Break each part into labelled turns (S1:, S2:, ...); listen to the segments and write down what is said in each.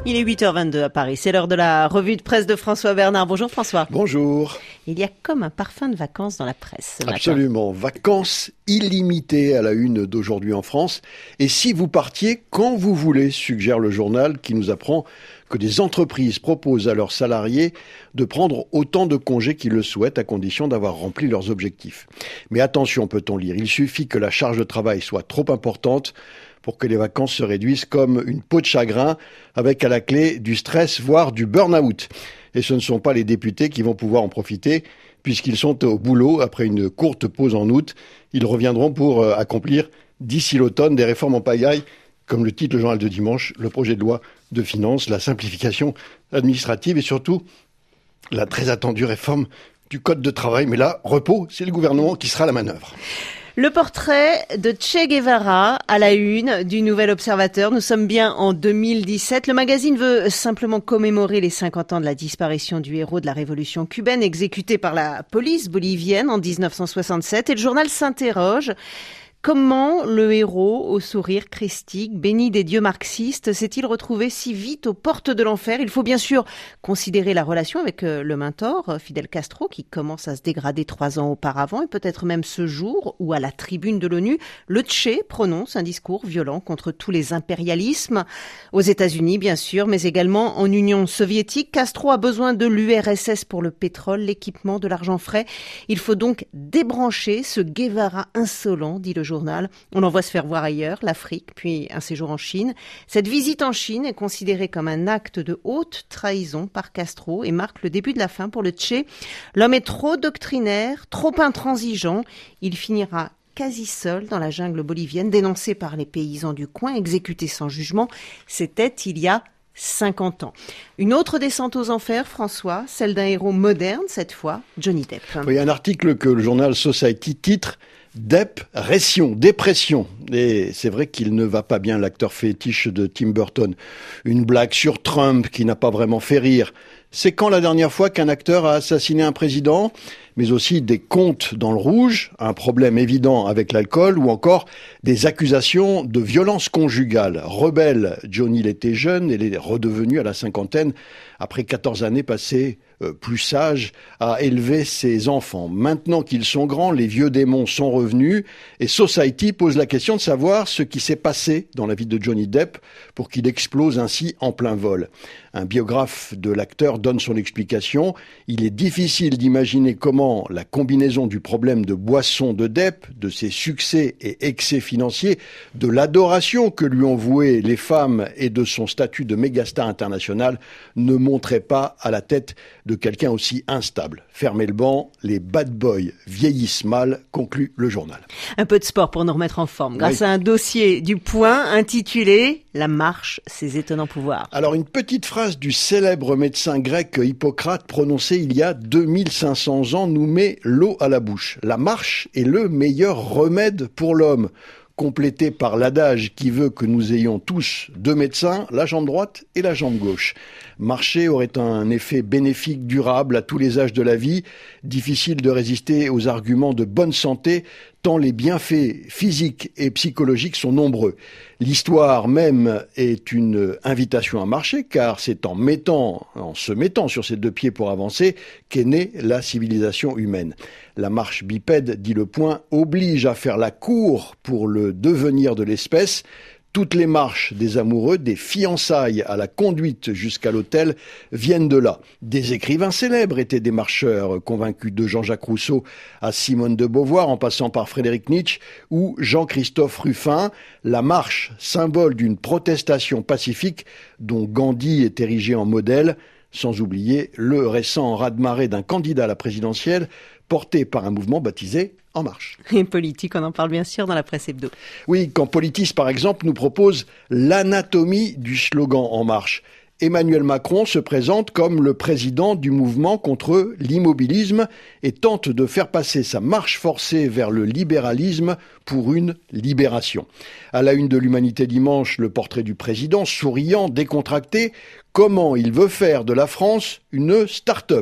S1: Il est 8h22 à Paris. C'est l'heure de la revue de presse de François Bernard. Bonjour François.
S2: Bonjour.
S1: Il y a comme un parfum de vacances dans la presse ce matin.
S2: Absolument. Vacances illimitées à la une d'aujourd'hui en France. Et si vous partiez quand vous voulez, suggère le journal qui nous apprend que des entreprises proposent à leurs salariés de prendre autant de congés qu'ils le souhaitent à condition d'avoir rempli leurs objectifs. Mais attention, peut-on lire, il suffit que la charge de travail soit trop importante pour que les vacances se réduisent comme une peau de chagrin, avec à la clé du stress, voire du burn-out. Et ce ne sont pas les députés qui vont pouvoir en profiter, puisqu'ils sont au boulot après une courte pause en août. Ils reviendront pour accomplir d'ici l'automne des réformes en pagaille, comme le titre le journal de dimanche, le projet de loi de finances, la simplification administrative et surtout la très attendue réforme du Code de travail. Mais là, repos, c'est le gouvernement qui sera à la manœuvre.
S1: Le portrait de Che Guevara à la une du Nouvel Observateur. Nous sommes bien en 2017. Le magazine veut simplement commémorer les 50 ans de la disparition du héros de la révolution cubaine exécuté par la police bolivienne en 1967. Et le journal s'interroge. Comment le héros, au sourire christique, béni des dieux marxistes, s'est-il retrouvé si vite aux portes de l'enfer ? Il faut bien sûr considérer la relation avec le mentor, Fidel Castro, qui commence à se dégrader 3 ans auparavant, et peut-être même ce jour où, à la tribune de l'ONU, le Che prononce un discours violent contre tous les impérialismes. Aux États-Unis, bien sûr, mais également en Union soviétique. Castro a besoin de l'URSS pour le pétrole, l'équipement, de l'argent frais. Il faut donc débrancher ce Guevara insolent, dit le journal. On l'envoie se faire voir ailleurs, l'Afrique, puis un séjour en Chine. Cette visite en Chine est considérée comme un acte de haute trahison par Castro et marque le début de la fin pour le Che. L'homme est trop doctrinaire, trop intransigeant. Il finira quasi seul dans la jungle bolivienne, dénoncé par les paysans du coin, exécuté sans jugement. C'était il y a 50 ans. Une autre descente aux enfers, François, celle d'un héros moderne cette fois, Johnny Depp.
S2: Oui, un article que le journal Society titre dépression. Et c'est vrai qu'il ne va pas bien, l'acteur fétiche de Tim Burton. Une blague sur Trump qui n'a pas vraiment fait rire. C'est quand la dernière fois qu'un acteur a assassiné un président ? Mais aussi des comptes dans le rouge, un problème évident avec l'alcool ou encore des accusations de violence conjugale. Rebelle, Johnny l'était jeune et il est redevenu à la cinquantaine après 14 années passées plus sage à élever ses enfants. Maintenant qu'ils sont grands, les vieux démons sont revenus et Society pose la question de savoir ce qui s'est passé dans la vie de Johnny Depp pour qu'il explose ainsi en plein vol. Un biographe de l'acteur donne son explication. Il est difficile d'imaginer comment la combinaison du problème de boisson de Depp, de ses succès et excès financiers, de l'adoration que lui ont vouée les femmes et de son statut de mégastar international ne montrait pas à la tête de quelqu'un aussi instable. Fermez le banc, les bad boys vieillissent mal, conclut le journal.
S1: Un peu de sport pour nous remettre en forme, grâce à un dossier du Point intitulé « La marche, ses étonnants pouvoirs ».
S2: Alors une petite phrase du célèbre médecin grec Hippocrate prononcée il y a 2500 ans nous met l'eau à la bouche. La marche est le meilleur remède pour l'homme. Complété par l'adage qui veut que nous ayons tous 2 médecins, la jambe droite et la jambe gauche. Marcher aurait un effet bénéfique durable à tous les âges de la vie, difficile de résister aux arguments de bonne santé, tant les bienfaits physiques et psychologiques sont nombreux. L'histoire même est une invitation à marcher, car c'est en se mettant sur ses 2 pieds pour avancer qu'est née la civilisation humaine. La marche bipède, dit le Point, oblige à faire la cour pour le devenir de l'espèce. Toutes les marches des amoureux, des fiançailles à la conduite jusqu'à l'autel, viennent de là. Des écrivains célèbres étaient des marcheurs, convaincus de Jean-Jacques Rousseau à Simone de Beauvoir, en passant par Frédéric Nietzsche ou Jean-Christophe Ruffin. La marche, symbole d'une protestation pacifique dont Gandhi est érigé en modèle, sans oublier le récent raz-de-marée d'un candidat à la présidentielle porté par un mouvement baptisé En Marche.
S1: Et politique, on en parle bien sûr dans la presse hebdo.
S2: Oui, quand Politis, par exemple, nous propose l'anatomie du slogan En Marche. Emmanuel Macron se présente comme le président du mouvement contre l'immobilisme et tente de faire passer sa marche forcée vers le libéralisme pour une libération. À la une de l'Humanité dimanche, le portrait du président, souriant, décontracté, comment il veut faire de la France une start-up.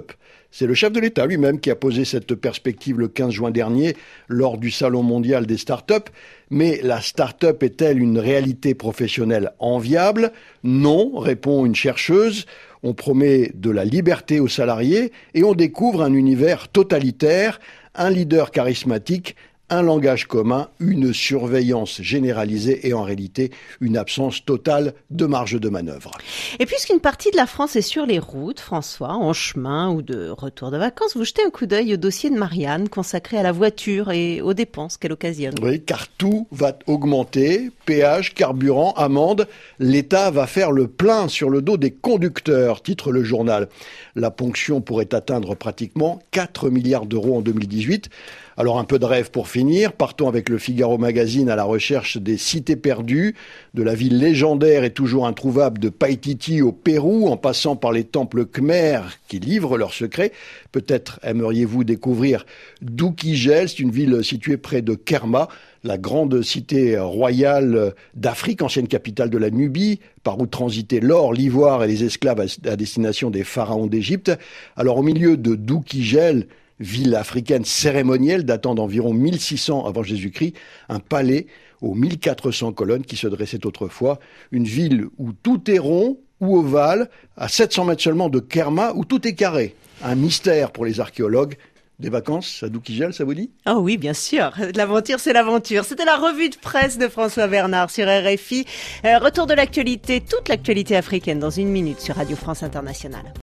S2: C'est le chef de l'État lui-même qui a posé cette perspective le 15 juin dernier lors du Salon mondial des startups. Mais la start-up est-elle une réalité professionnelle enviable ? Non, répond une chercheuse. On promet de la liberté aux salariés et on découvre un univers totalitaire, un leader charismatique, un langage commun, une surveillance généralisée et en réalité une absence totale de marge de manœuvre.
S1: Et puisqu'une partie de la France est sur les routes, François, en chemin ou de retour de vacances, vous jetez un coup d'œil au dossier de Marianne consacré à la voiture et aux dépenses qu'elle occasionne.
S2: Oui, car tout va augmenter, péage, carburant, amende. L'État va faire le plein sur le dos des conducteurs, titre le journal. La ponction pourrait atteindre pratiquement 4 milliards d'euros en 2018. Alors un peu de rêve pour finir, partons avec le Figaro Magazine à la recherche des cités perdues, de la ville légendaire et toujours introuvable de Paititi au Pérou, en passant par les temples khmers qui livrent leurs secrets. Peut-être aimeriez-vous découvrir Dukigel, c'est une ville située près de Kerma, la grande cité royale d'Afrique, ancienne capitale de la Nubie, par où transitaient l'or, l'ivoire et les esclaves à destination des pharaons d'Égypte. Alors au milieu de Dukigel, ville africaine cérémonielle datant d'environ 1600 avant Jésus-Christ, un palais aux 1400 colonnes qui se dressait autrefois, une ville où tout est rond ou ovale, à 700 mètres seulement de Kerma, où tout est carré. Un mystère pour les archéologues. Des vacances à Dukigel, ça vous dit ?
S1: Oh oui, bien sûr. L'aventure, c'est l'aventure. C'était la revue de presse de François Bernard sur RFI. Retour de l'actualité, toute l'actualité africaine dans une minute sur Radio France Internationale.